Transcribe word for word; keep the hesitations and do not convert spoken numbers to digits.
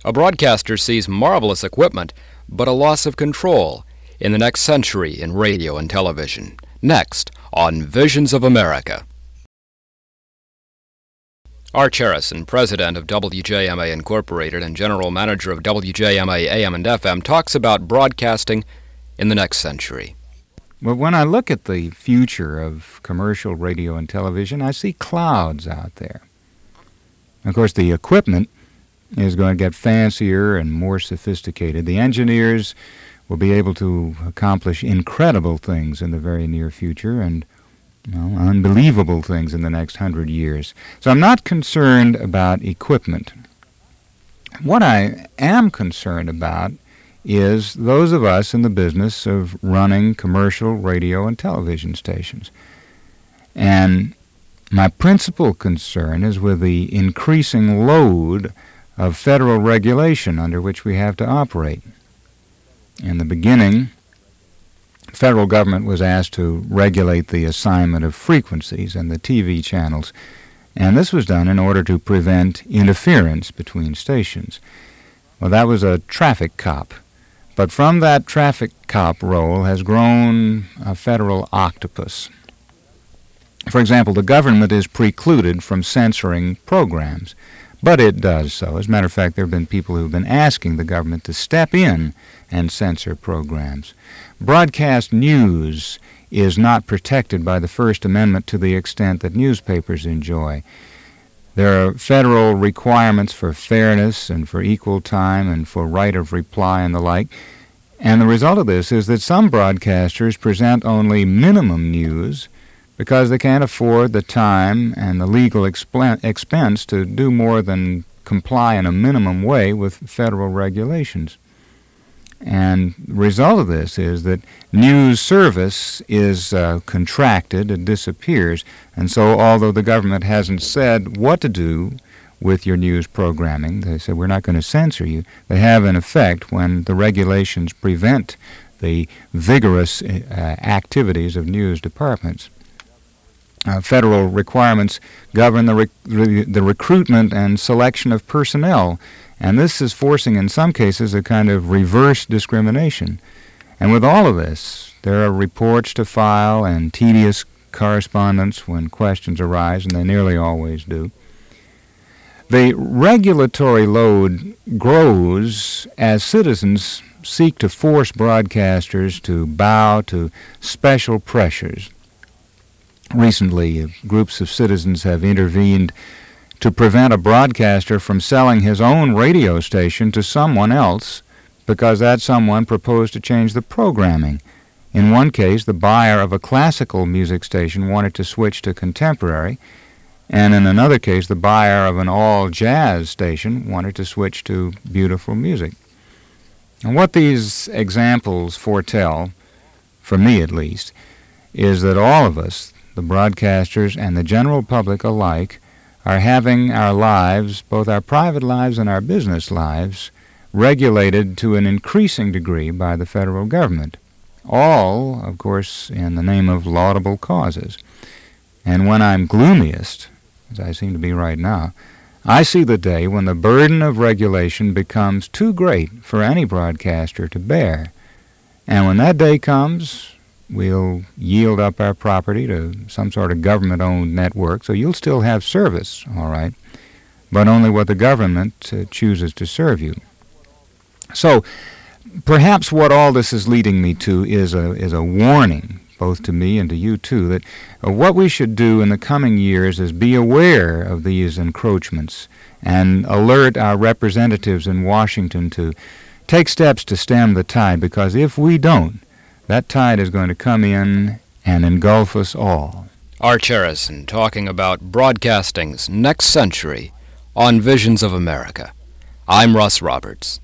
A broadcaster sees marvelous equipment, but a loss of control in the next century in radio and television. Next, on Visions of America. Arch Harrison, president of W J M A Incorporated and general manager of W J M A A M and F M, talks about broadcasting in the next century. Well, when I look at the future of commercial radio and television, I see clouds out there. Of course, the equipment is going to get fancier and more sophisticated. The engineers will be able to accomplish incredible things in the very near future and you know, unbelievable things in the next hundred years. So I'm not concerned about equipment. What I am concerned about is those of us in the business of running commercial radio and television stations. And my principal concern is with the increasing load of federal regulation under which we have to operate. In the beginning, the federal government was asked to regulate the assignment of frequencies and the T V channels, and this was done in order to prevent interference between stations. Well, that was a traffic cop. But from that traffic cop role has grown a federal octopus. For example, the government is precluded from censoring programs, but it does so. As a matter of fact, there have been people who have been asking the government to step in and censor programs. Broadcast news is not protected by the First Amendment to the extent that newspapers enjoy. There are federal requirements for fairness and for equal time and for right of reply and the like. And the result of this is that some broadcasters present only minimum news because they can't afford the time and the legal expl- expense to do more than comply in a minimum way with federal regulations. And the result of this is that news service is uh, contracted, it disappears. And so although the government hasn't said what to do with your news programming, they said we're not going to censor you, they have in effect when the regulations prevent the vigorous uh, activities of news departments. Uh, federal requirements govern the, rec- re- the recruitment and selection of personnel, and this is forcing, in some cases, a kind of reverse discrimination. And with all of this, there are reports to file and tedious correspondence when questions arise, and they nearly always do. The regulatory load grows as citizens seek to force broadcasters to bow to special pressures. Recently, groups of citizens have intervened to prevent a broadcaster from selling his own radio station to someone else because that someone proposed to change the programming. In one case, the buyer of a classical music station wanted to switch to contemporary, and in another case, the buyer of an all-jazz station wanted to switch to beautiful music. And what these examples foretell, for me at least, is that all of us, the broadcasters and the general public alike, are having our lives, both our private lives and our business lives, regulated to an increasing degree by the federal government. All, of course, in the name of laudable causes. And when I'm gloomiest, as I seem to be right now, I see the day when the burden of regulation becomes too great for any broadcaster to bear. And when that day comes, we'll yield up our property to some sort of government-owned network, so you'll still have service, all right, but only what the government uh, chooses to serve you. So perhaps what all this is leading me to is a is a warning, both to me and to you too, that uh, what we should do in the coming years is be aware of these encroachments and alert our representatives in Washington to take steps to stem the tide, because if we don't, that tide is going to come in and engulf us all. Arch Harrison talking about broadcasting's next century on Visions of America. I'm Russ Roberts.